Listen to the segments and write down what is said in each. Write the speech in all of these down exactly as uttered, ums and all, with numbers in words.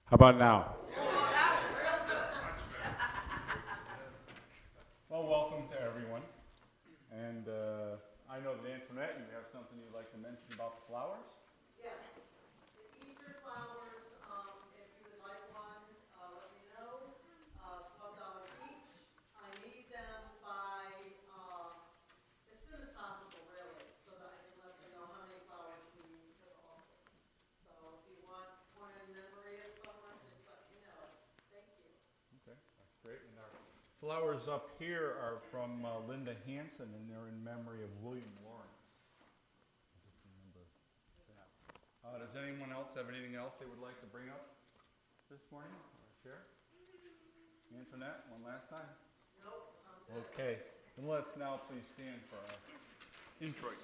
How about now? Oh, that was real good. Well, welcome to everyone. And uh, I know that Antoinette, you have something you'd like to mention about the flowers? Yes, the Easter flowers, um, if you would like one, uh, let me know. Uh, twelve dollars each. I need them by, uh, as soon as possible, really, so that I can let them know how many flowers we need to offer. So if you want one in memory of someone, just let me know. Thank you. Okay, that's great. And our flowers up here are from uh, Linda Hanson, and they're in memory of William Lawrence. Just remember that. Uh, does anyone else have anything else they would like to bring up this morning or share? Antoinette, one last time. Nope, I'm good. Okay, then let's now please stand for our introit.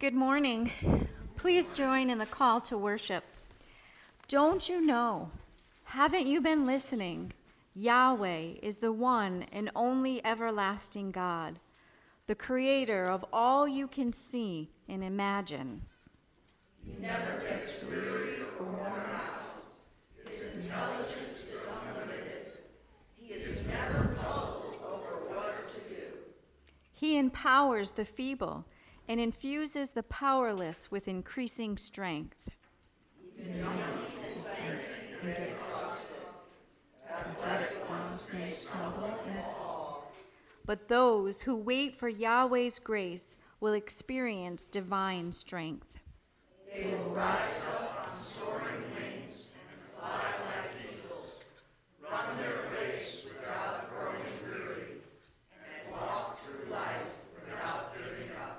Good morning. Please join in the call to worship. Don't you know? Haven't you been listening? Yahweh is the one and only everlasting God, the creator of all you can see and imagine. He never gets weary or worn out. His intelligence is unlimited. He is never puzzled over what to do. He empowers the feeble and infuses the powerless with increasing strength. Even young people faint and get exhausted. Athletic ones may stumble and fall. But those who wait for Yahweh's grace will experience divine strength. They will rise up on soaring wings and fly like eagles, run their race without growing weary, and walk through life without giving up.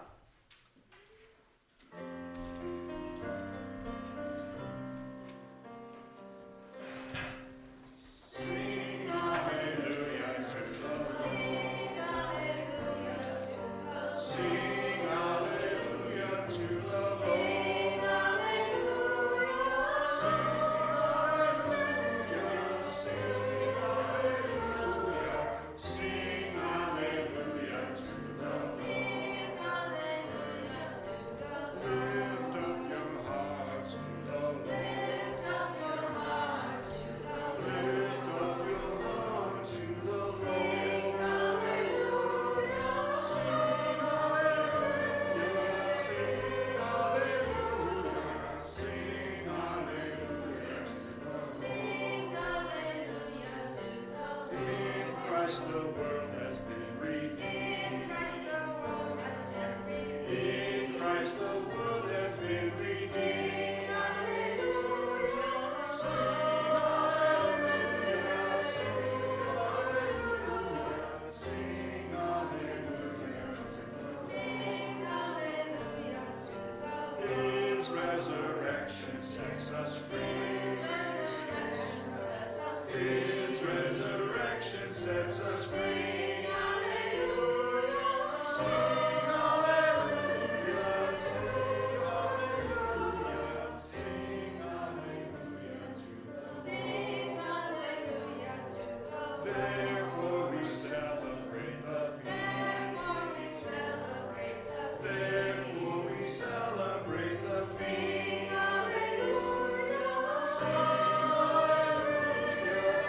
Sing hallelujah to the Lord. Sing hallelujah to the Lord. Sing hallelujah to the Lord. Sing hallelujah. Sing hallelujah. Sing hallelujah. Sing hallelujah to the Lord. Sing hallelujah to the Lord. Lift up your hearts to the Lord. Lift up your hearts to the Lord. Lift up your hearts to the Lord. Sing hallelujah. Sing hallelujah. Sing hallelujah. Sing hallelujah to the Lord. Sing hallelujah to the Lord. In Christ the world has been redeemed. In Christ the world has been redeemed. In Christ the world has been redeemed. Sing hallelujah. Sing hallelujah. Sing hallelujah. Sing hallelujah to the Lord. Sing hallelujah to the Lord. His resurrection sets us free. His resurrection sets us free. His resurrection sets us free. Sing hallelujah. Sing hallelujah. Sing hallelujah. Sing hallelujah to the Lord. Sing hallelujah to the Lord. Therefore we celebrate the feast. Therefore we celebrate the feast. Therefore we celebrate the feast. Sing hallelujah. Sing hallelujah.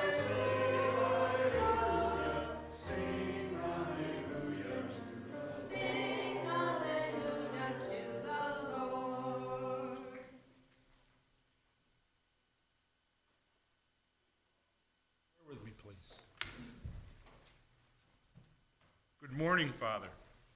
Sing hallelujah. Sing hallelujah to the Lord. Sing hallelujah to the Lord. Bear with me, please. Good morning, Father.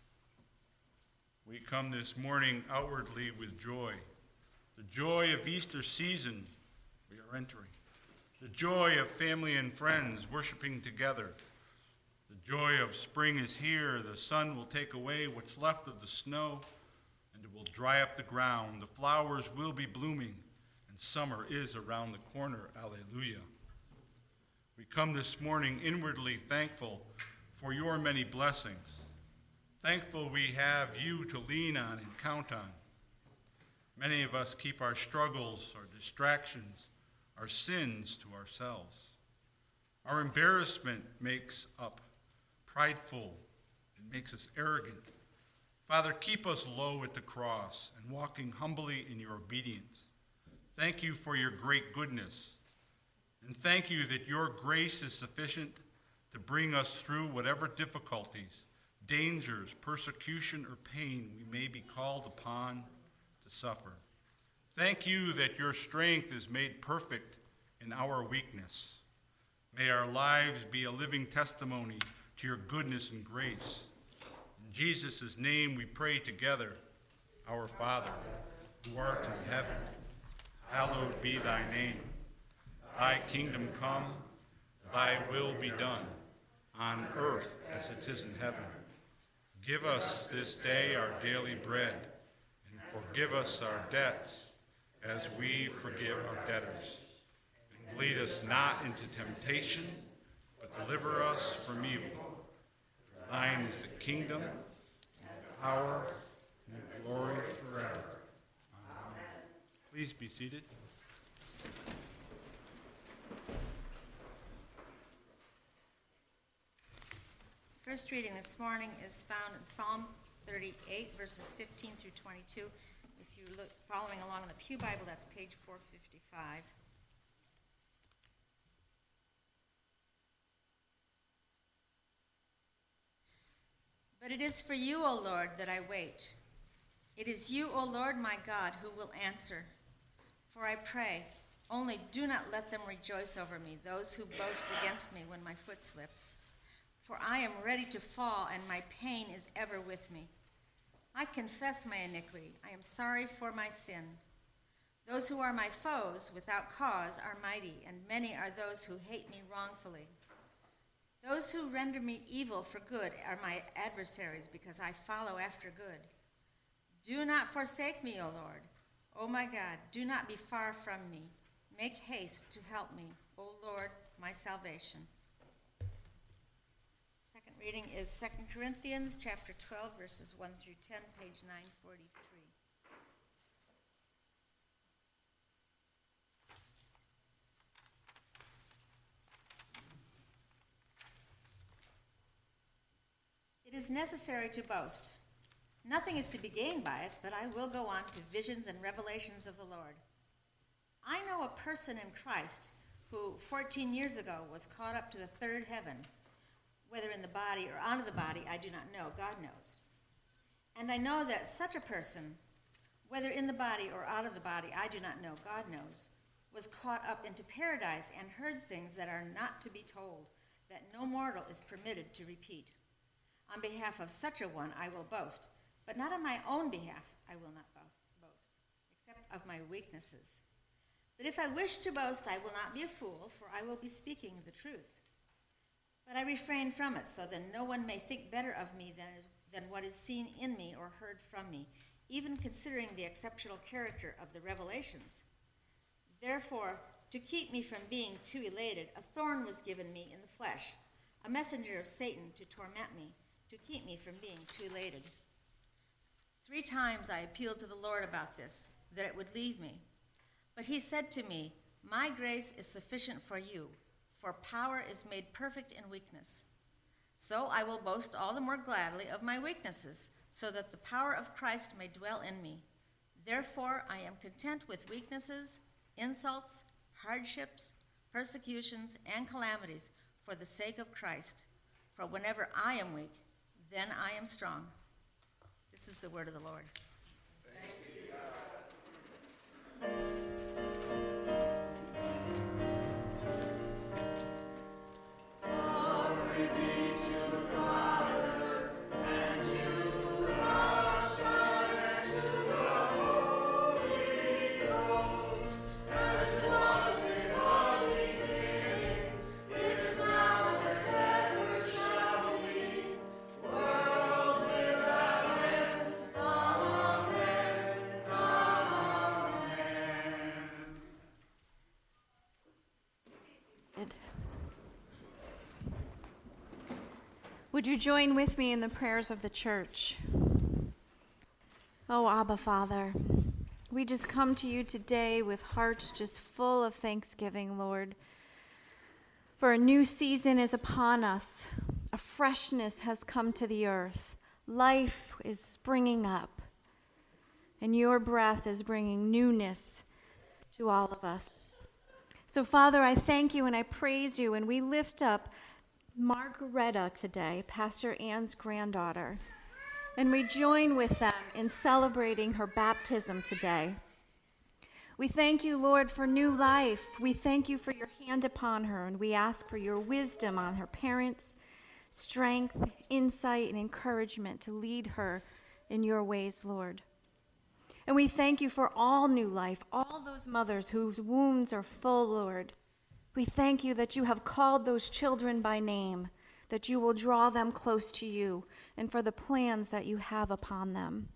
We come this morning outwardly with joy. The joy of Easter season we are entering. The joy of family and friends worshiping together. The joy of spring is here. The sun will take away what's left of the snow, and it will dry up the ground. The flowers will be blooming, and summer is around the corner. Alleluia. We come this morning inwardly thankful for your many blessings. Thankful we have you to lean on and count on. Many of us keep our struggles, our distractions, our sins to ourselves. Our embarrassment makes up prideful and makes us arrogant. Father, keep us low at the cross and walking humbly in your obedience. Thank you for your great goodness. And thank you that your grace is sufficient to bring us through whatever difficulties, dangers, persecution, or pain we may be called upon to suffer. Thank you that your strength is made perfect in our weakness. May our lives be a living testimony to your goodness and grace. In Jesus' name we pray together. Our Father, who art in heaven, hallowed be thy name. Thy kingdom come, thy will be done, on earth as it is in heaven. Give us this day our daily bread, and forgive us our debts, as we forgive our debtors. And lead us not into temptation, but deliver us from evil. For thine is the kingdom, and the power, and the glory forever. Amen. Please be seated. First reading this morning is found in Psalm thirty-eight, verses fifteen through twenty-two. If you're look, following along in the Pew Bible, that's page four fifty-five. But it is for you, O Lord, that I wait. It is you, O Lord my God, who will answer. For I pray, only do not let them rejoice over me, those who boast against me when my foot slips. For I am ready to fall, and my pain is ever with me. I confess my iniquity. I am sorry for my sin. Those who are my foes without cause are mighty, and many are those who hate me wrongfully. Those who render me evil for good are my adversaries, because I follow after good. Do not forsake me, O Lord. O my God, do not be far from me. Make haste to help me, O Lord, my salvation. Second reading is Second Corinthians chapter twelve, verses one through ten, page nine forty-three. It is necessary to boast. Nothing is to be gained by it, but I will go on to visions and revelations of the Lord. I know a person in Christ who fourteen years ago was caught up to the third heaven. Whether in the body or out of the body, I do not know. God knows. And I know that such a person, whether in the body or out of the body, I do not know. God knows, was caught up into paradise and heard things that are not to be told, that no mortal is permitted to repeat. On behalf of such a one I will boast, but not on my own behalf I will not boast, boast, except of my weaknesses. But if I wish to boast, I will not be a fool, for I will be speaking the truth. But I refrain from it, so that no one may think better of me than, is, than what is seen in me or heard from me, even considering the exceptional character of the revelations. Therefore, to keep me from being too elated, a thorn was given me in the flesh, a messenger of Satan to torment me, to keep me from being too elated. Three times I appealed to the Lord about this, that it would leave me. But he said to me, my grace is sufficient for you, for power is made perfect in weakness. So I will boast all the more gladly of my weaknesses, so that the power of Christ may dwell in me. Therefore I am content with weaknesses, insults, hardships, persecutions, and calamities for the sake of Christ. For whenever I am weak, then I am strong. This is the word of the Lord. Thanks be to God. Would you join with me in the prayers of the church? Oh, Abba, Father, we just come to you today with hearts just full of thanksgiving, Lord. For a new season is upon us. A freshness has come to the earth. Life is springing up. And your breath is bringing newness to all of us. So, Father, I thank you and I praise you, and we lift up Margaretta today, Pastor Ann's granddaughter, and we join with them in celebrating her baptism today. We thank you, Lord, for new life. We thank you for your hand upon her, and we ask for your wisdom on her parents, strength, insight, and encouragement to lead her in your ways, Lord. And we thank you for all new life, all those mothers whose wombs are full, Lord. We thank you that you have called those children by name, that you will draw them close to you, and for the plans that you have upon them.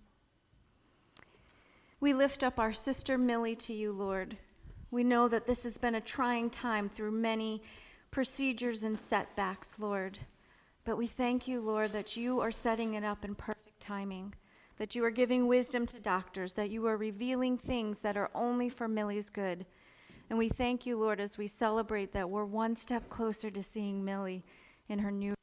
We lift up our sister Millie to you, Lord. We know that this has been a trying time through many procedures and setbacks, Lord. But we thank you, Lord, that you are setting it up in perfect timing, that you are giving wisdom to doctors, that you are revealing things that are only for Millie's good. And we thank you, Lord, as we celebrate that we're one step closer to seeing Millie in her new.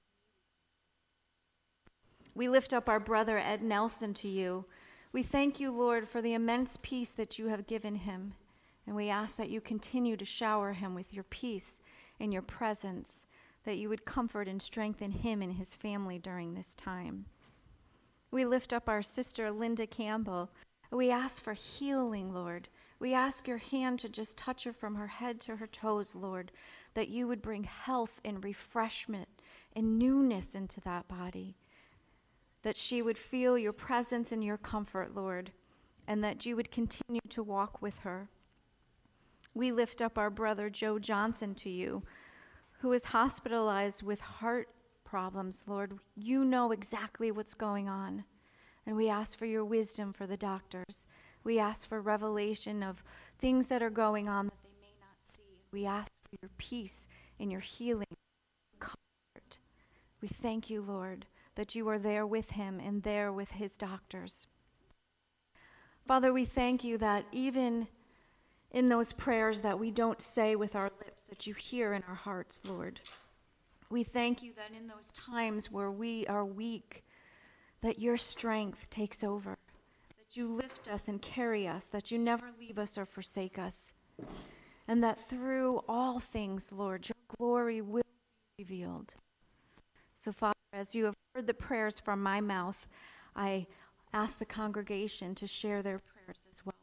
We lift up our brother Ed Nelson to you. We thank you, Lord, for the immense peace that you have given him. And we ask that you continue to shower him with your peace and your presence, that you would comfort and strengthen him and his family during this time. We lift up our sister Linda Campbell. We ask for healing, Lord. We ask your hand to just touch her from her head to her toes, Lord, that you would bring health and refreshment and newness into that body, that she would feel your presence and your comfort, Lord, and that you would continue to walk with her. We lift up our brother Joe Johnson to you, who is hospitalized with heart problems, Lord. You know exactly what's going on, and we ask for your wisdom for the doctors. We ask for revelation of things that are going on that they may not see. We ask for your peace and your healing, comfort. We thank you, Lord, that you are there with him and there with his doctors. Father, we thank you that even in those prayers that we don't say with our lips, that you hear in our hearts, Lord. We thank you that in those times where we are weak, that your strength takes over, that you lift us and carry us, that you never leave us or forsake us, and that through all things, Lord, your glory will be revealed. So, Father, as you have heard the prayers from my mouth, I ask the congregation to share their prayers as well.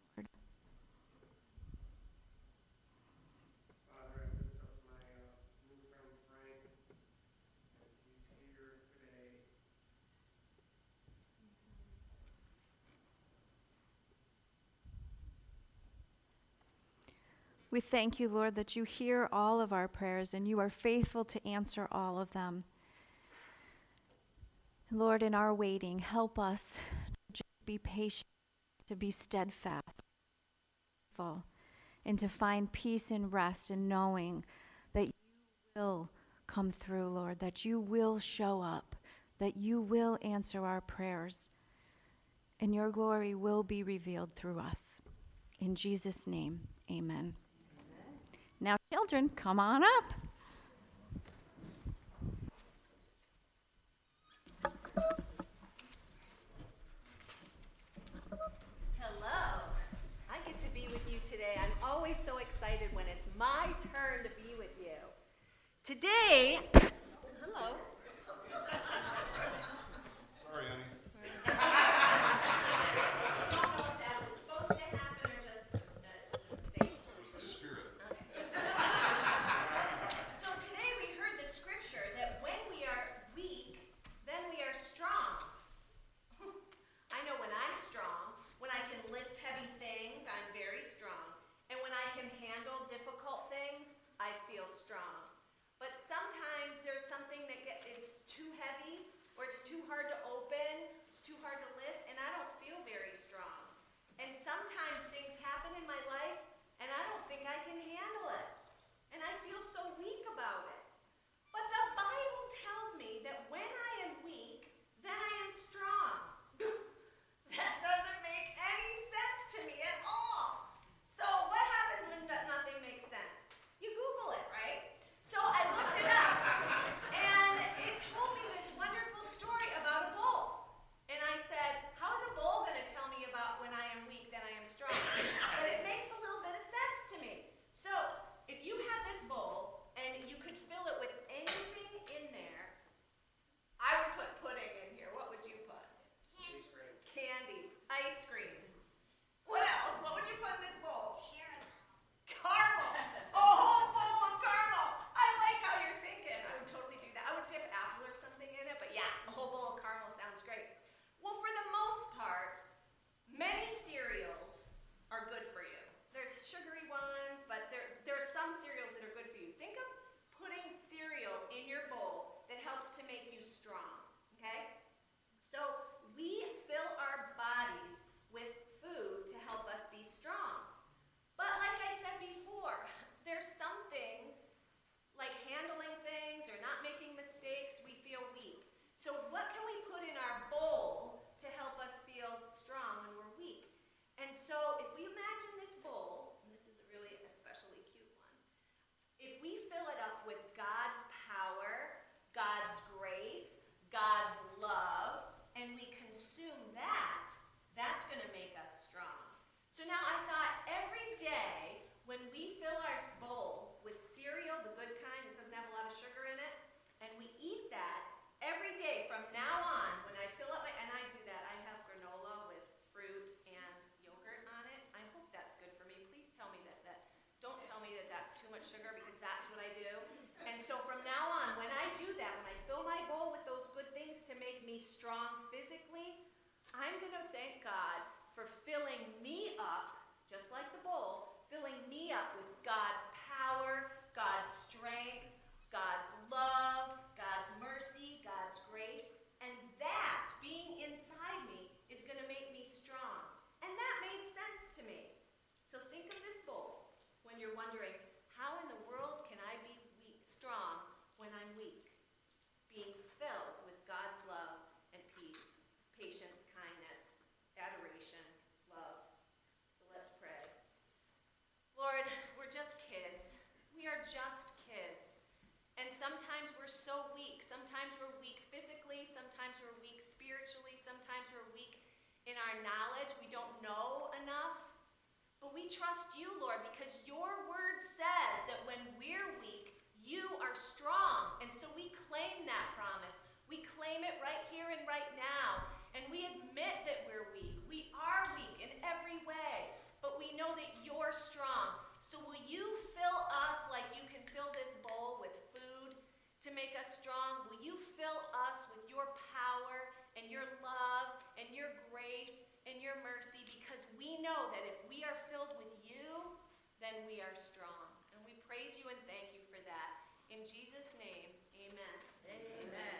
We thank you, Lord, that you hear all of our prayers and you are faithful to answer all of them. Lord, in our waiting, help us to be patient, to be steadfast, and to find peace and rest in knowing that you will come through, Lord, that you will show up, that you will answer our prayers, and your glory will be revealed through us. In Jesus' name, amen. Now, children, come on up. Hello. I get to be with you today. I'm always so excited when it's my turn to be with you. Today, hello. Sorry, honey. Too hard to open, it's too hard to lift, and I don't feel very strong. And sometimes things happen in my life, and I don't think I can handle it. And I feel so weak about it. But the Bible tells me that when I am weak, then I am strong. That doesn't make any sense to me at all. So what happens when nothing makes sense? You Google it, right? So I looked it up, and it told me this wonderful story about a bull. And I said, how is a bull going to tell me So now I thought every day when we fill our bowl with cereal, the good kind that doesn't have a lot of sugar in it, and we eat that every day from now on, when I fill up my, and I do that, I have granola with fruit and yogurt on it. I hope that's good for me. Please tell me that, that don't tell me that that's too much sugar, because that's what I do. And so from now on, when I do that, when I fill my bowl with those good things to make me strong physically, I'm going to thank God for filling me up, just like the bowl, filling me up with God's power, God's strength, God's love, God's mercy, God's grace. And that, being inside me, is going to make me strong. And that made sense to me. So think of this bowl when you're wondering, how in the world can I be weak, strong when I'm weak? Being filled with God's love and peace, patience, kindness, adoration, love. So let's pray. Lord, we're just kids. We are just kids. And sometimes we're so weak. Sometimes we're weak physically. Sometimes we're weak spiritually. Sometimes we're weak in our knowledge. We don't know enough. But we trust you, Lord, because your word says that when we're weak, you are strong. And so we claim that promise. We claim it right here and right now. And we admit that we're weak. We are weak in every way. But we know that you're strong. So will you fill us like you can fill this bowl with food to make us strong? Will you fill us with your power and your love and your grace and your mercy? Because we know that if we are filled with you, then we are strong. And we praise you and thank you for that. In Jesus' name, amen. Amen.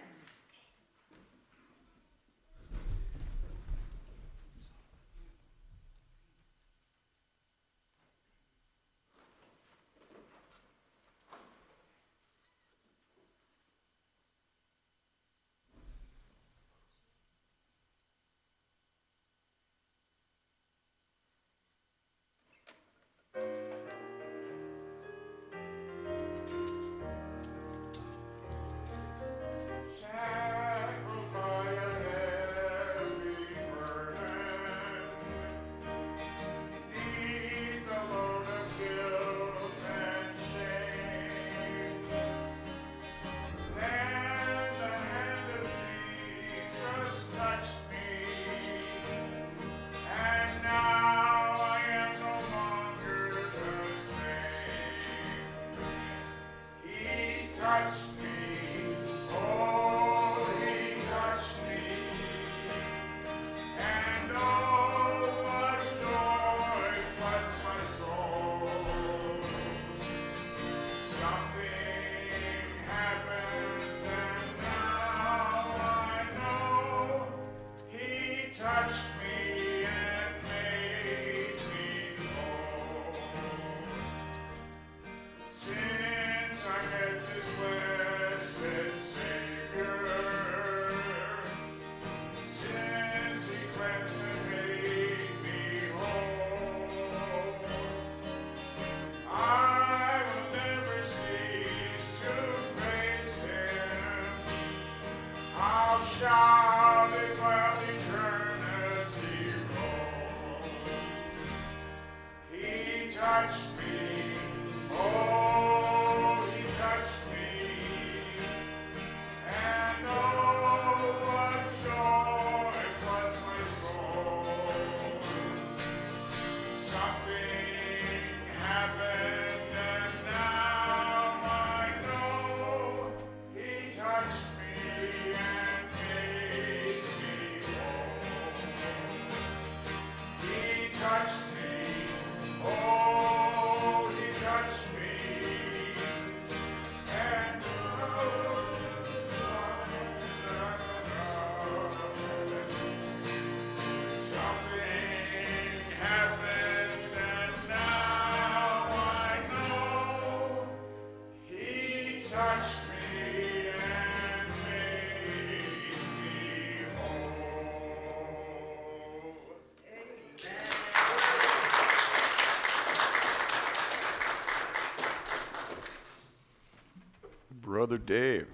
Brother Dave.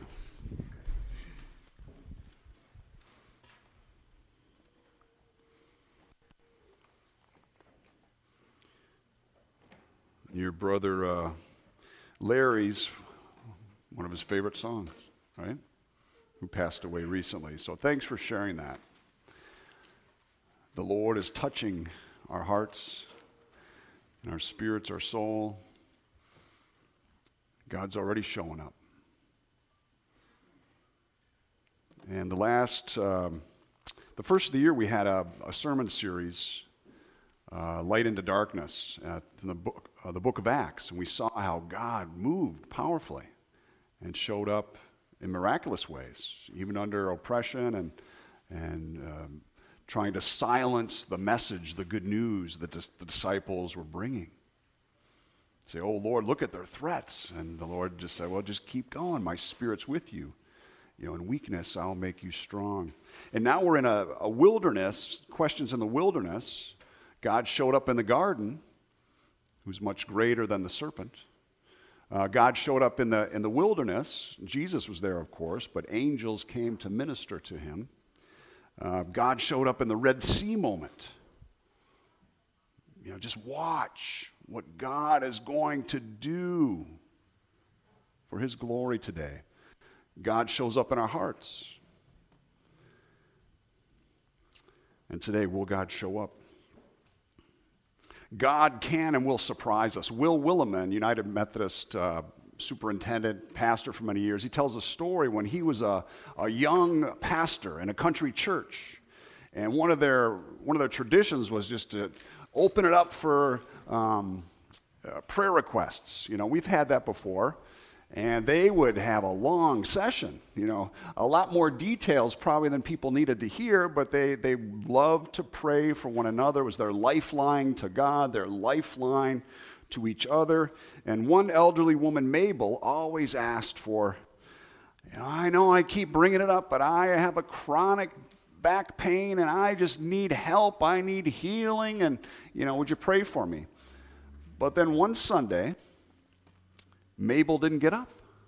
your brother uh, Larry's, one of his favorite songs, right? Who passed away recently. So thanks for sharing that. The Lord is touching our hearts and our spirits, our soul. God's already showing up. And the last, um, the first of the year, we had a, a sermon series, uh, Light into Darkness, uh, in the book, uh, the book of Acts. And we saw how God moved powerfully and showed up in miraculous ways, even under oppression and, and um, trying to silence the message, the good news that the disciples were bringing. Say, oh, Lord, look at their threats. And the Lord just said, well, just keep going. My Spirit's with you. You know, in weakness, I'll make you strong. And now we're in a, a wilderness, questions in the wilderness. God showed up in the garden, who's much greater than the serpent. Uh, God showed up in the, in the wilderness. Jesus was there, of course, but angels came to minister to him. Uh, God showed up in the Red Sea moment. You know, just watch what God is going to do for his glory today. God shows up in our hearts. And today, will God show up? God can and will surprise us. Will Williman, United Methodist uh, superintendent, pastor for many years, he tells a story when he was a, a young pastor in a country church. And one of their, one of their traditions was just to open it up for um, uh, prayer requests. You know, we've had that before. And they would have a long session, you know, a lot more details probably than people needed to hear, but they, they loved to pray for one another. It was their lifeline to God, their lifeline to each other. And one elderly woman, Mabel, always asked for, you know, I know I keep bringing it up, but I have a chronic back pain and I just need help. I need healing. And, you know, would you pray for me? But then one Sunday, Mabel didn't get up.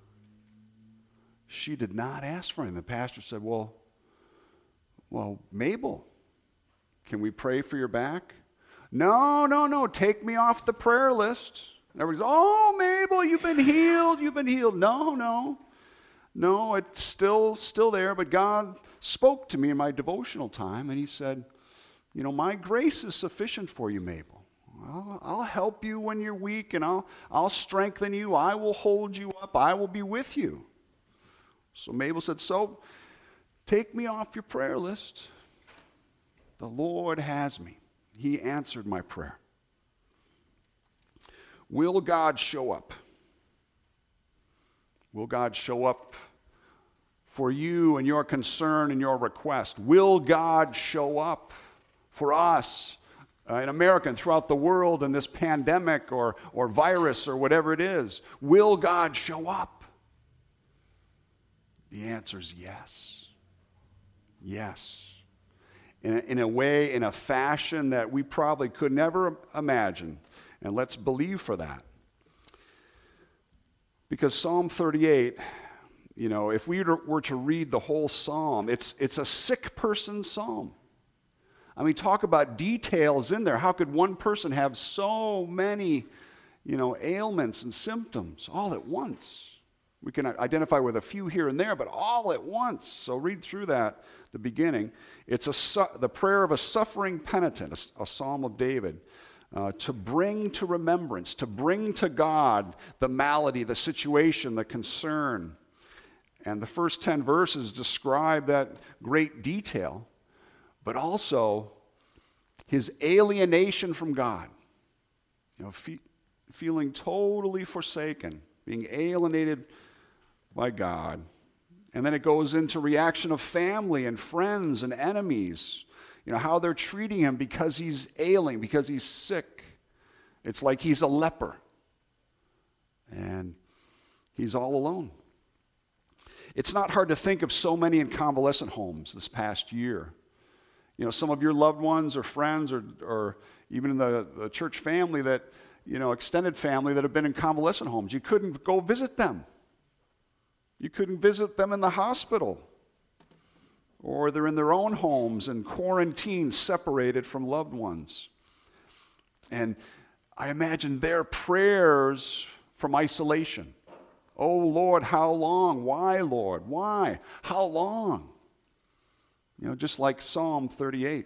She did not ask for him. The pastor said, well, well, Mabel, can we pray for your back? No, no, no, take me off the prayer list. And everybody's, oh, Mabel, you've been healed, you've been healed. No, no, no, it's still, still there, but God spoke to me in my devotional time, and he said, you know, my grace is sufficient for you, Mabel. I'll, I'll help you when you're weak, and I'll, I'll strengthen you. I will hold you up. I will be with you. So Mabel said, so take me off your prayer list. The Lord has me. He answered my prayer. Will God show up? Will God show up for you and your concern and your request? Will God show up for us? Uh, in America and throughout the world in this pandemic or, or virus or whatever it is, will God show up? The answer is yes. Yes. In a, in a way, in a fashion that we probably could never imagine. And let's believe for that. Because Psalm thirty-eight, you know, if we were to read the whole psalm, it's, it's a sick person's psalm. I mean, talk about details in there. How could one person have so many, you know, ailments and symptoms all at once? We can identify with a few here and there, but all at once. So read through that, the beginning. It's a su- the prayer of a suffering penitent, a, a psalm of David, uh, to bring to remembrance, to bring to God the malady, the situation, the concern. And the first ten verses describe that great detail. But also his alienation from God, you know, fe- feeling totally forsaken, being alienated by God. And then it goes into reaction of family and friends and enemies, you know, how they're treating him because he's ailing, because he's sick. It's like he's a leper, and he's all alone. It's not hard to think of so many in convalescent homes this past year. You know, some of your loved ones or friends or, or even in the, the church family that, you know, extended family that have been in convalescent homes. You couldn't go visit them. You couldn't visit them in the hospital. Or they're in their own homes and quarantined, separated from loved ones. And I imagine their prayers from isolation. Oh, Lord, how long? Why, Lord? Why? How long? You know, just like Psalm thirty-eight.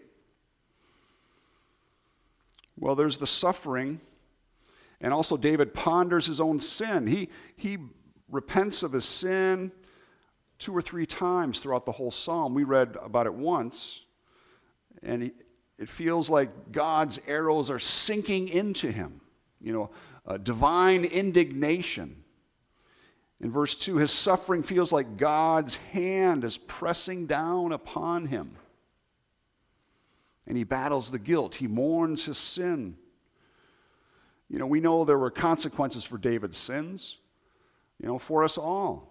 Well, there's the suffering, and also David ponders his own sin. He, he repents of his sin two or three times throughout the whole psalm. We read about it once, and he, it feels like God's arrows are sinking into him. You know, uh, divine indignation. In verse two, his suffering feels like God's hand is pressing down upon him. And he battles the guilt. He mourns his sin. You know, we know there were consequences for David's sins, you know, for us all.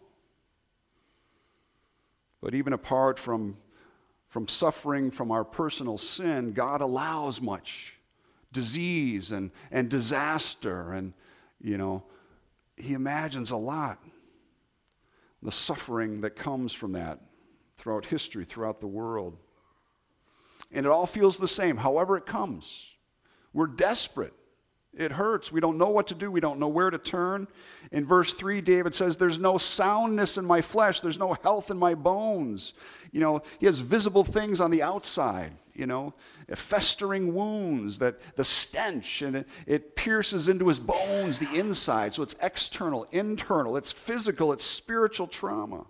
But even apart from, from suffering from our personal sin, God allows much disease and, and disaster. And, you know, he imagines a lot. The suffering that comes from that throughout history, throughout the world. And it all feels the same, however it comes. We're desperate. It hurts. We don't know what to do. We don't know where to turn. In verse three, David says, there's no soundness in my flesh. There's no health in my bones. You know, he has visible things on the outside, you know, festering wounds, that the stench, and it, it pierces into his bones, the inside. So it's external, internal, it's physical, it's spiritual trauma.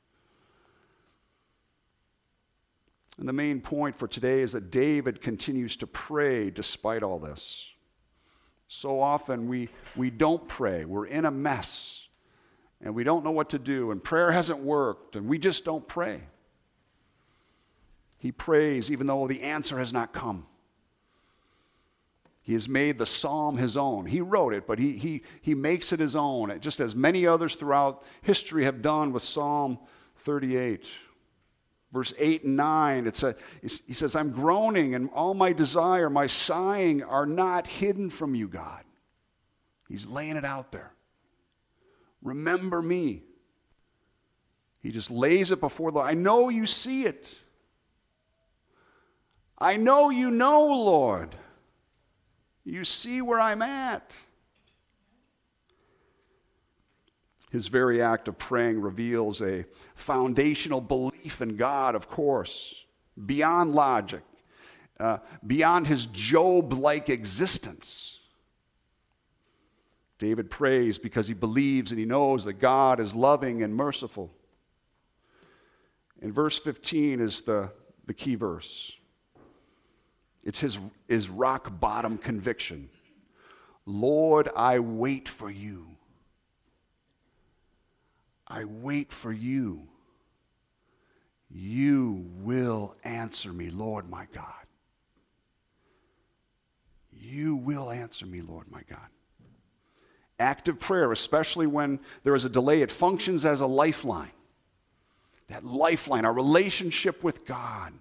And the main point for today is that David continues to pray despite all this. So often we, we don't pray. We're in a mess, and we don't know what to do, and prayer hasn't worked, and we just don't pray. He prays even though the answer has not come. He has made the psalm his own. He wrote it, but he, he, he makes it his own, just as many others throughout history have done with Psalm thirty-eight. Verse eight and nine, it's a, he says, I'm groaning, and all my desire, my sighing are not hidden from you, God. He's laying it out there. Remember me. He just lays it before the Lord. I know you see it. I know you know, Lord. You see where I'm at. His very act of praying reveals a foundational belief in God, of course, beyond logic, uh, beyond his Job-like existence. David prays because he believes and he knows that God is loving and merciful. And verse fifteen is the, the key verse. It's his, his rock-bottom conviction. Lord, I wait for you. I wait for you. You will answer me, Lord my God. You will answer me, Lord my God. Active prayer, especially when there is a delay, it functions as a lifeline. That lifeline, our relationship with God.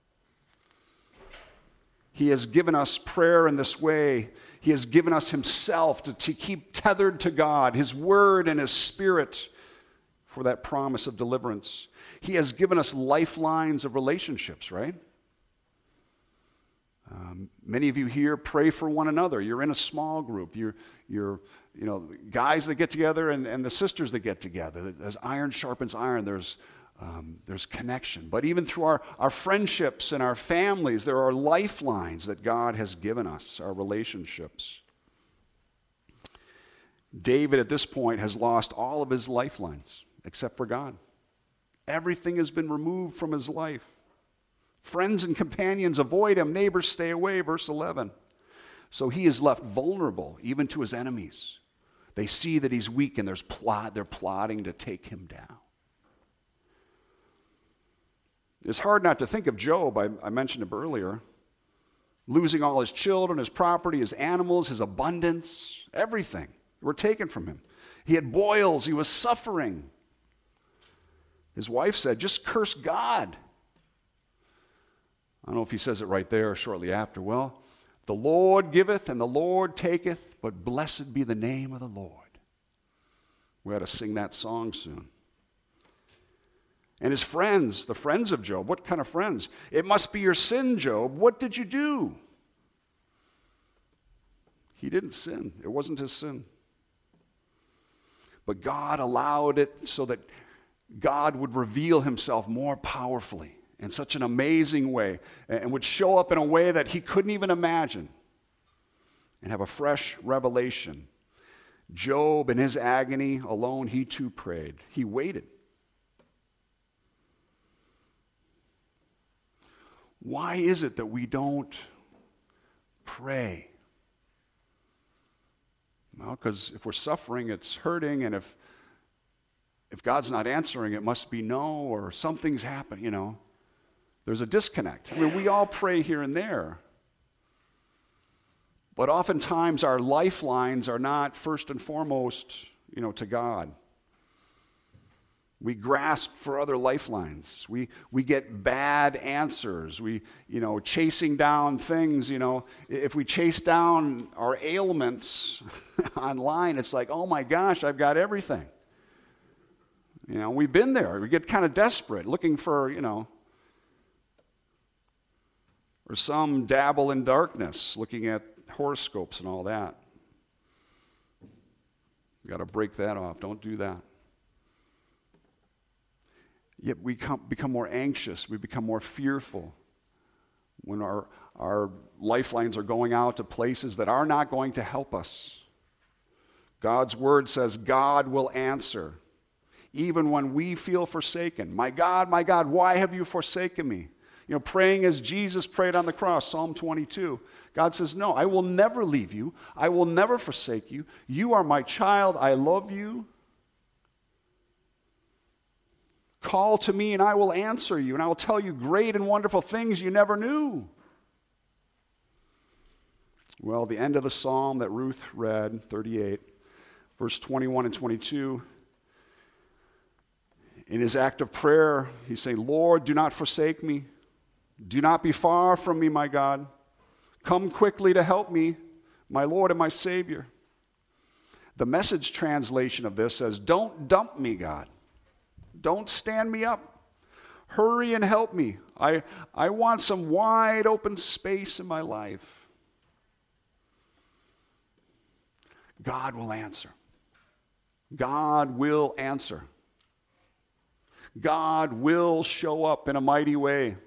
He has given us prayer in this way. He has given us himself to, to keep tethered to God, his word and his spirit, for that promise of deliverance. He has given us lifelines of relationships, right? Um, many of you here pray for one another. You're in a small group. You're, you're you know, guys that get together and, and the sisters that get together. As iron sharpens iron, there's, um, there's connection. But even through our, our friendships and our families, there are lifelines that God has given us, our relationships. David, at this point, has lost all of his lifelines. Except for God. Everything has been removed from his life. Friends and companions avoid him. Neighbors stay away, verse eleven. So he is left vulnerable, even to his enemies. They see that he's weak, and there's plot, they're plotting to take him down. It's hard not to think of Job. I, I mentioned him earlier. Losing all his children, his property, his animals, his abundance, everything were taken from him. He had boils. He was suffering. His wife said, just curse God. I don't know if he says it right there or shortly after. Well, the Lord giveth and the Lord taketh, but blessed be the name of the Lord. We ought to sing that song soon. And his friends, the friends of Job, what kind of friends? It must be your sin, Job. What did you do? He didn't sin. It wasn't his sin. But God allowed it so that God would reveal himself more powerfully in such an amazing way and would show up in a way that he couldn't even imagine and have a fresh revelation. Job, in his agony alone, he too prayed. He waited. Why is it that we don't pray? Well, because if we're suffering, it's hurting, and if if God's not answering, it must be no, or something's happened, you know. There's a disconnect. I mean, we all pray here and there. But oftentimes our lifelines are not first and foremost, you know, to God. We grasp for other lifelines. We we get bad answers. We, you know, chasing down things, you know. If we chase down our ailments online, it's like, oh my gosh, I've got everything. You know, we've been there. We get kind of desperate, looking for, you know, or some dabble in darkness, looking at horoscopes and all that. Got to break that off. Don't do that. Yet we come, become more anxious. We become more fearful when our, our lifelines are going out to places that are not going to help us. God's word says God will answer, even when we feel forsaken. My God, my God, why have you forsaken me? You know, praying as Jesus prayed on the cross, Psalm twenty-two. God says, no, I will never leave you. I will never forsake you. You are my child. I love you. Call to me and I will answer you, and I will tell you great and wonderful things you never knew. Well, the end of the psalm that Ruth read, thirty-eight, verse twenty-one and twenty-two, in his act of prayer, he's saying, Lord, do not forsake me. Do not be far from me, my God. Come quickly to help me, my Lord and my Savior. The Message translation of this says, don't dump me, God. Don't stand me up. Hurry and help me. I, I want some wide open space in my life. God will answer. God will answer. God will show up in a mighty way.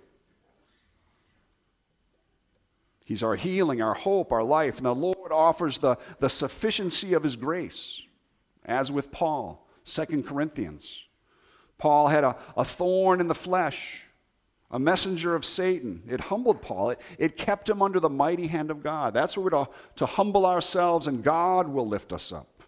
He's our healing, our hope, our life. And the Lord offers the, the sufficiency of his grace, as with Paul, Second Corinthians. Paul had a, a thorn in the flesh, a messenger of Satan. It humbled Paul. It, it kept him under the mighty hand of God. That's where we're to, to humble ourselves, and God will lift us up.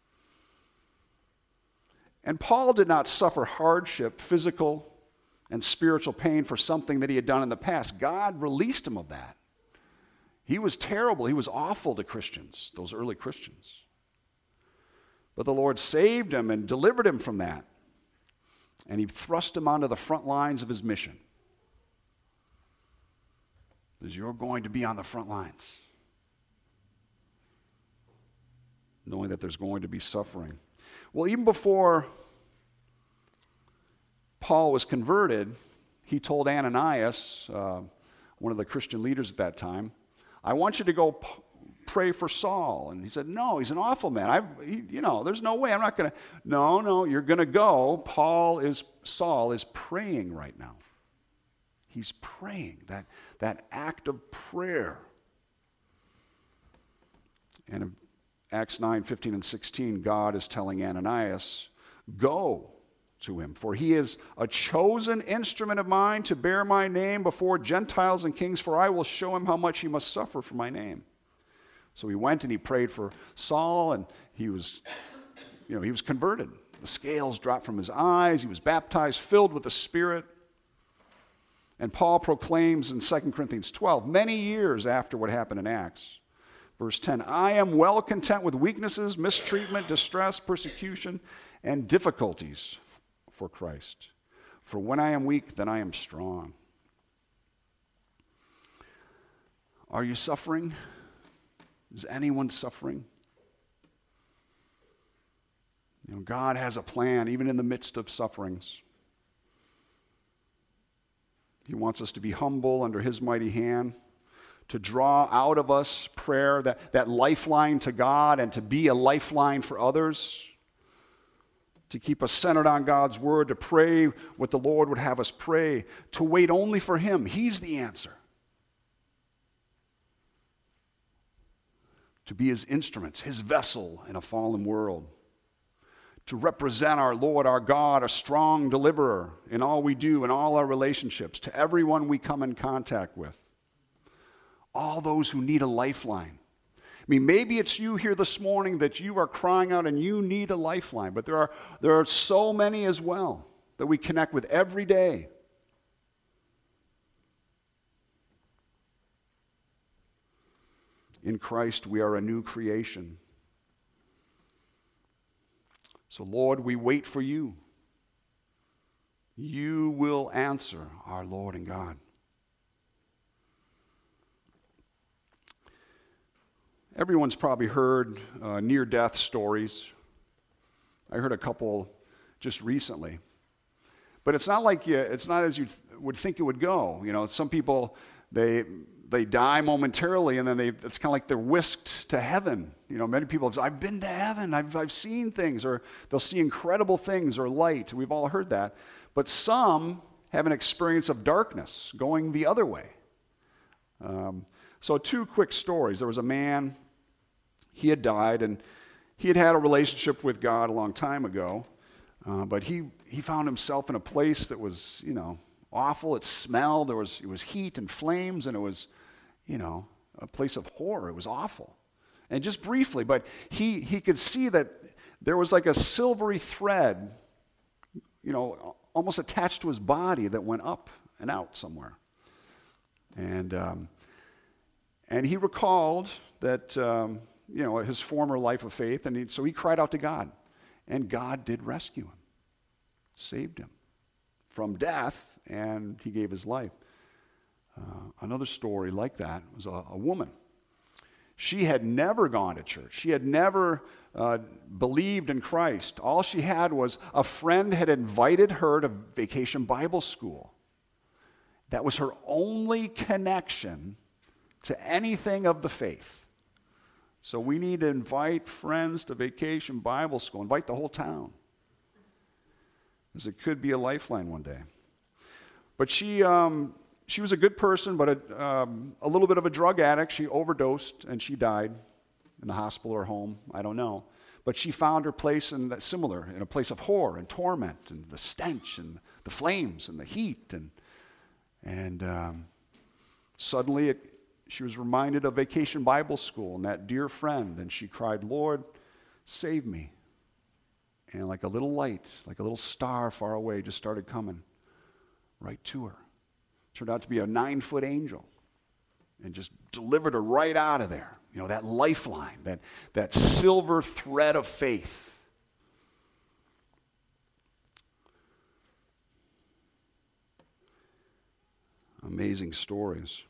And Paul did not suffer hardship, physical and spiritual pain for something that he had done in the past. God released him of that. He was terrible. He was awful to Christians, those early Christians. But the Lord saved him and delivered him from that. And he thrust him onto the front lines of his mission. Because you're going to be on the front lines, knowing that there's going to be suffering. Well, even before Paul was converted, he told Ananias, uh, one of the Christian leaders at that time, I want you to go p- pray for Saul. And he said, no, he's an awful man. I've, he, you know, there's no way. I'm not going to. No, no, you're going to go. Paul is, Saul is praying right now. He's praying, that, that act of prayer. And in Acts nine, fifteen and sixteen, God is telling Ananias, go to him, for he is a chosen instrument of mine to bear my name before Gentiles and kings, for I will show him how much he must suffer for my name. So he went and he prayed for Saul, and he was, you know, he was converted. The scales dropped from his eyes. He was baptized, filled with the Spirit. And Paul proclaims in Second Corinthians twelve, many years after what happened in Acts, verse ten, I am well content with weaknesses, mistreatment, distress, persecution, and difficulties for Christ. For when I am weak, then I am strong. Are you suffering? Is anyone suffering? You know, God has a plan, even in the midst of sufferings. He wants us to be humble under his mighty hand, to draw out of us prayer, that, that lifeline to God, and to be a lifeline for others, to keep us centered on God's word, to pray what the Lord would have us pray, to wait only for him. He's the answer. To be his instruments, his vessel in a fallen world. To represent our Lord, our God, a strong deliverer in all we do, in all our relationships, to everyone we come in contact with. All those who need a lifeline. I mean, maybe it's you here this morning that you are crying out and you need a lifeline, but there are, there are so many as well that we connect with every day. In Christ, we are a new creation. So, Lord, we wait for you. You will answer, our Lord and God. Everyone's probably heard uh, near-death stories. I heard a couple just recently. But it's not like you, it's not as you th- would think it would go. You know, some people, they they die momentarily, and then they it's kind of like they're whisked to heaven. You know, many people have said, I've been to heaven, I've, I've seen things, or they'll see incredible things, or light. We've all heard that. But some have an experience of darkness, going the other way. Um, so two quick stories. There was a man, he had died, and he had had a relationship with God a long time ago, uh, but he, he found himself in a place that was, you know, awful. It smelled, there was, it was heat and flames, and it was, you know, a place of horror. It was awful. And just briefly, but he, he could see that there was like a silvery thread, you know, almost attached to his body that went up and out somewhere. And um, and he recalled that, um, you know, his former life of faith, and he, so he cried out to God. And God did rescue him, saved him from death, and he gave his life. Uh, another story like that was a, a woman. She had never gone to church. She had never uh, believed in Christ. All she had was a friend had invited her to Vacation Bible School. That was her only connection to anything of the faith. So we need to invite friends to Vacation Bible School, invite the whole town, because it could be a lifeline one day. But she, um, she was a good person, but a, um, a little bit of a drug addict. She overdosed, and she died in the hospital or home. I don't know. But she found her place in that, similar, in a place of horror and torment, and the stench, and the flames, and the heat. And, and um, suddenly it, she was reminded of Vacation Bible School and that dear friend, and she cried, Lord, save me. And like a little light, like a little star far away, just started coming right to her. Turned out to be a nine-foot angel and just delivered her right out of there. You know, that lifeline, that, that silver thread of faith. Amazing stories.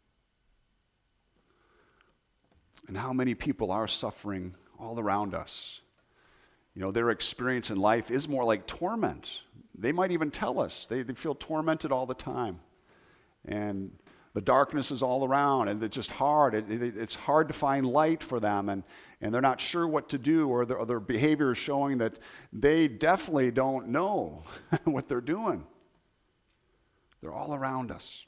And how many people are suffering all around us. You know, their experience in life is more like torment. They might even tell us they, they feel tormented all the time. And the darkness is all around, and it's just hard. It, it, it's hard to find light for them, and, and they're not sure what to do, or their, or their behavior is showing that they definitely don't know what they're doing. They're all around us.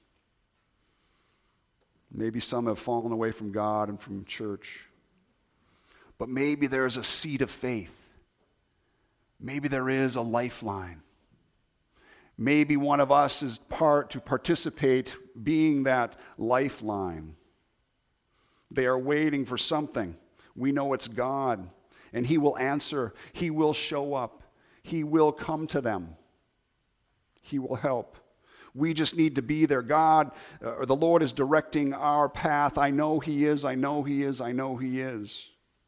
Maybe some have fallen away from God and from church. But maybe there's a seed of faith. Maybe there is a lifeline. Maybe one of us is part to participate being that lifeline. They are waiting for something. We know it's God, and He will answer. He will show up. He will come to them. He will help. We just need to be there. God, uh, or the Lord is directing our path. I know He is, I know He is, I know He is.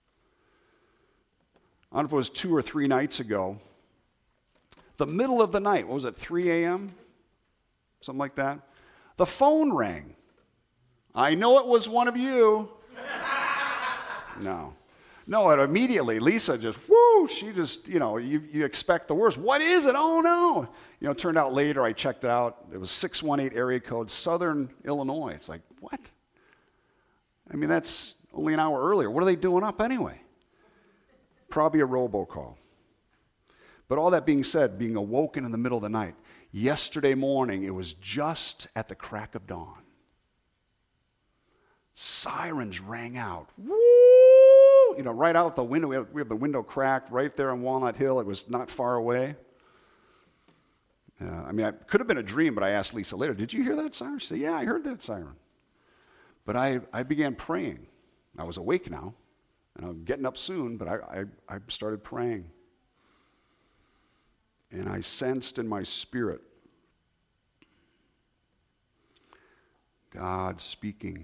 I don't know if it was two or three nights ago. The middle of the night, what was it, three a.m.? Something like that. The phone rang. I know it was one of you. No. No, it immediately, Lisa just, whoo, she just, you know, you, you expect the worst. What is it? Oh, no. You know, it turned out later, I checked it out. It was six one eight area code, Southern Illinois. It's like, what? I mean, that's only an hour earlier. What are they doing up anyway? Probably a robocall. But all that being said, being awoken in the middle of the night, yesterday morning, it was just at the crack of dawn. Sirens rang out. Woo! You know, right out the window. We have, we have the window cracked right there on Walnut Hill. It was not far away. Uh, I mean, it could have been a dream, but I asked Lisa later, did you hear that siren? She said, yeah, I heard that siren. But I, I began praying. I was awake now, and I'm getting up soon, but I, I, I started praying. And I sensed in my spirit God speaking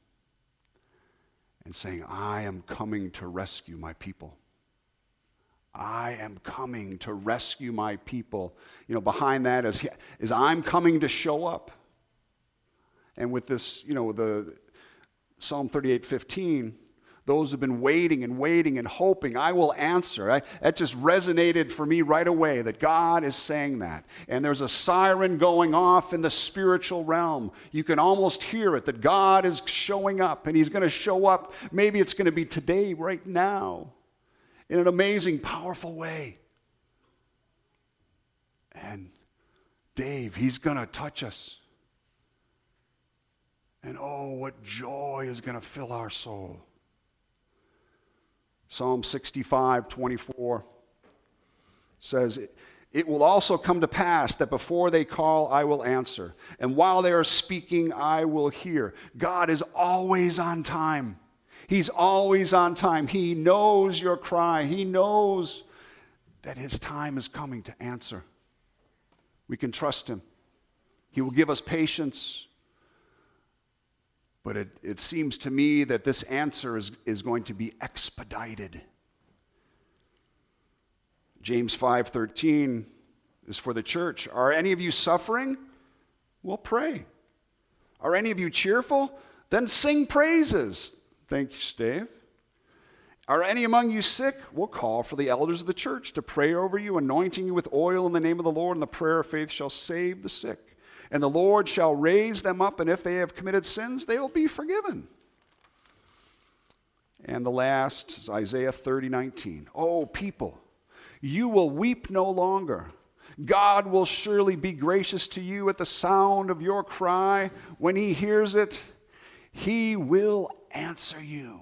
and saying, I am coming to rescue my people. I am coming to rescue my people. You know, behind that is, is I'm coming to show up. And with this, you know, the Psalm thirty-eight fifteen, those who've been waiting and waiting and hoping, I will answer. I, that just resonated for me right away, that God is saying that. And there's a siren going off in the spiritual realm. You can almost hear it, that God is showing up, and he's going to show up. Maybe it's going to be today, right now, in an amazing, powerful way. And Dave, he's going to touch us. And oh, what joy is going to fill our soul. Psalm sixty-five twenty-four says, it will also come to pass that before they call, I will answer. And while they are speaking, I will hear. God is always on time. He's always on time. He knows your cry. He knows that his time is coming to answer. We can trust him. He will give us patience. But it, it seems to me that this answer is, is going to be expedited. James five thirteen is for the church. Are any of you suffering? Well, pray. Are any of you cheerful? Then sing praises. Thanks, Dave. Are any among you sick? We'll call for the elders of the church to pray over you, anointing you with oil in the name of the Lord, and the prayer of faith shall save the sick. And the Lord shall raise them up, and if they have committed sins, they will be forgiven. And the last is Isaiah thirty nineteen. Oh, people, you will weep no longer. God will surely be gracious to you at the sound of your cry. When he hears it, he will answer you.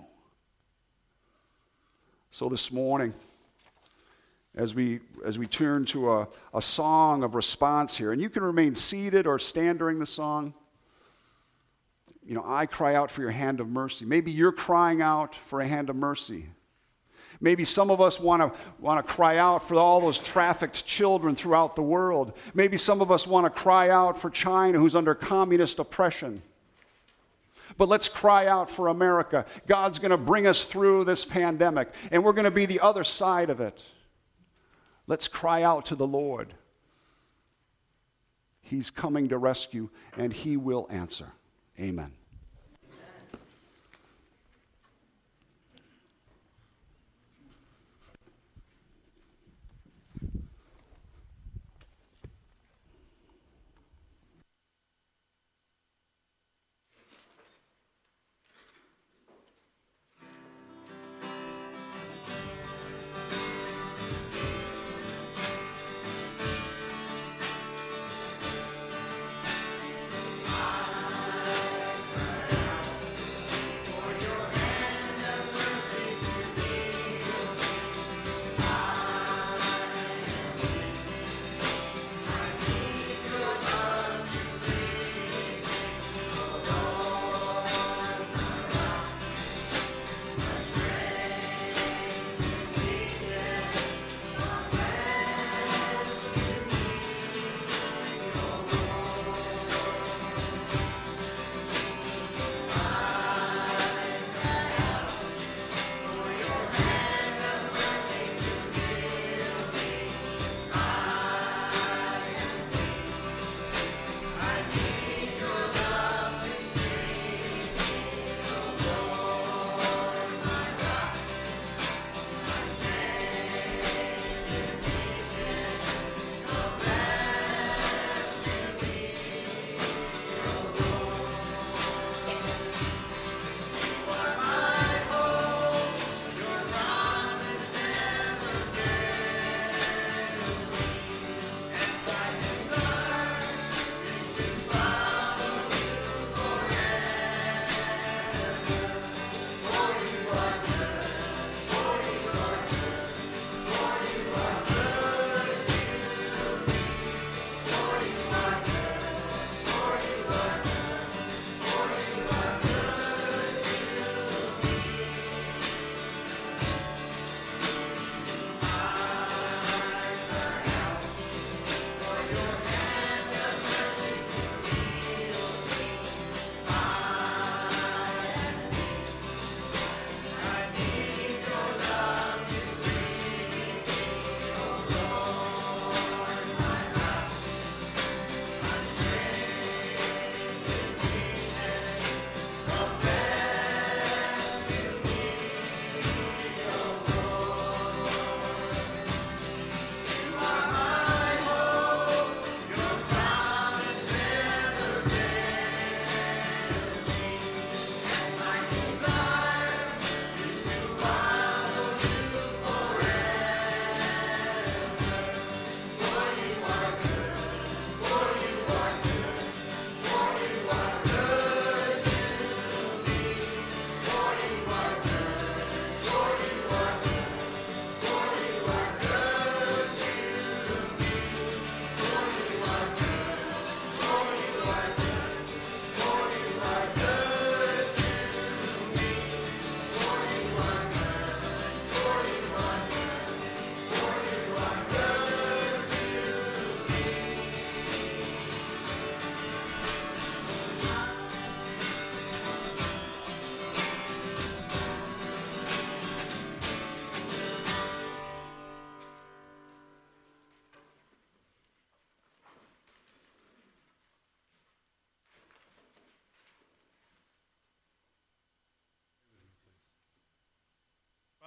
So this morning, as we as we turn to a, a song of response here, and you can remain seated or stand during the song. You know, I cry out for your hand of mercy. Maybe you're crying out for a hand of mercy. Maybe some of us want to want to cry out for all those trafficked children throughout the world. Maybe some of us want to cry out for China, who's under communist oppression. But let's cry out for America. God's going to bring us through this pandemic, and we're going to be the other side of it. Let's cry out to the Lord. He's coming to rescue, and he will answer. Amen. I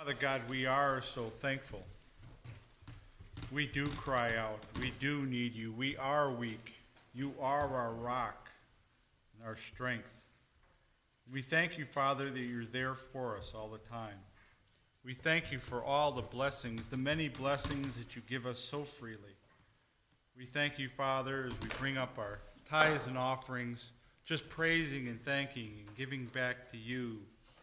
Father God, we are so thankful. We do cry out. We do need you. We are weak. You are our rock and our strength. We thank you, Father, that you're there for us all the time. We thank you for all the blessings, the many blessings that you give us so freely. We thank you, Father, as we bring up our tithes and offerings, just praising and thanking and giving back to you.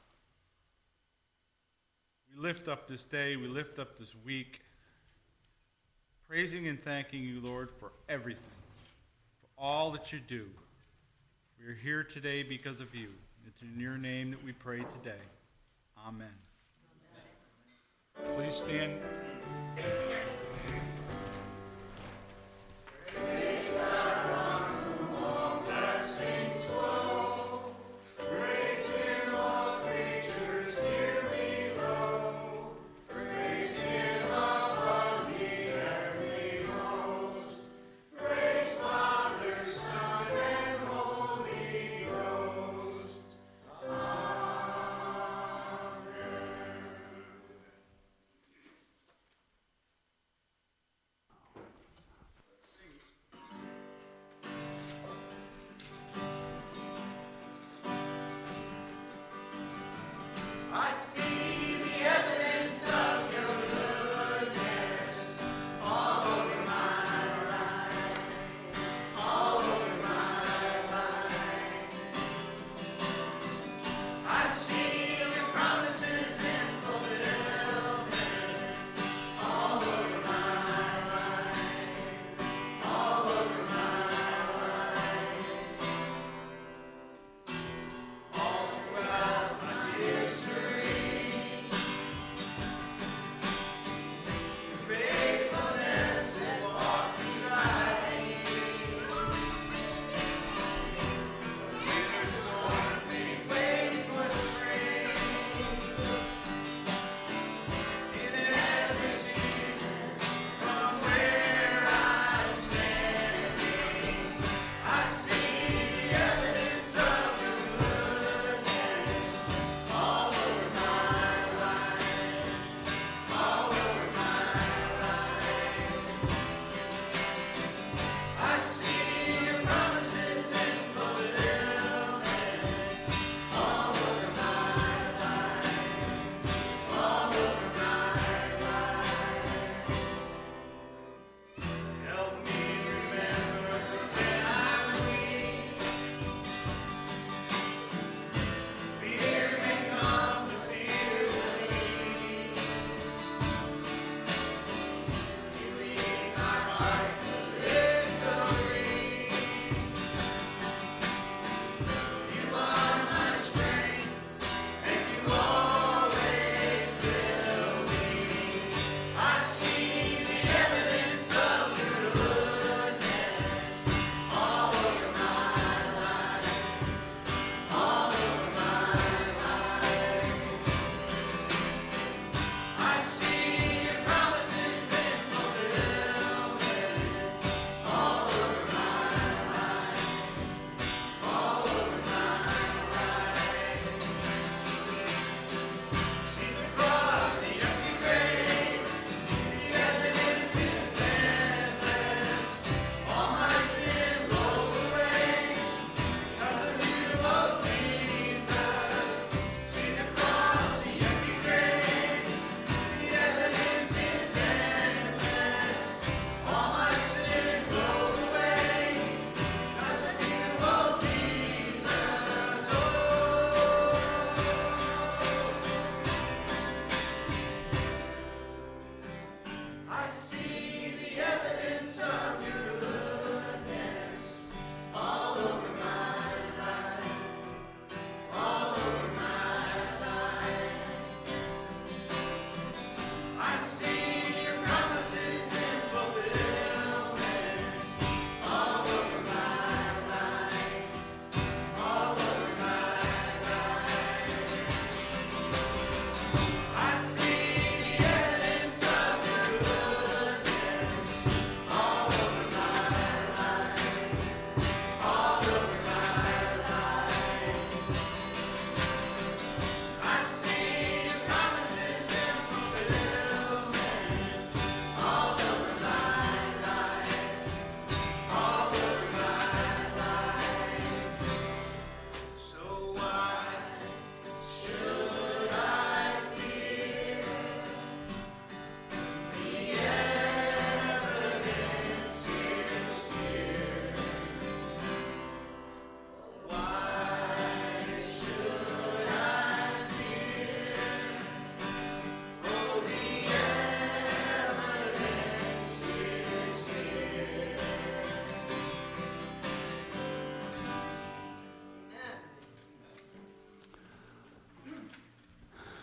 We lift up this day, we lift up this week, praising and thanking you, Lord, for everything, for all that you do. We are here today because of you. It's in your name that we pray today. Amen. Amen. Please stand.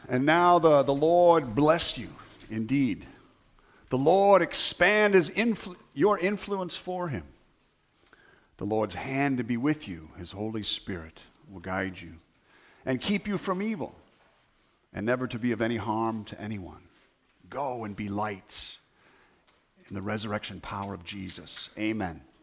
And now the, the Lord bless you indeed. The Lord expand his influ- your influence for him. The Lord's hand to be with you, his Holy Spirit will guide you and keep you from evil and never to be of any harm to anyone. Go and be light in the resurrection power of Jesus. Amen.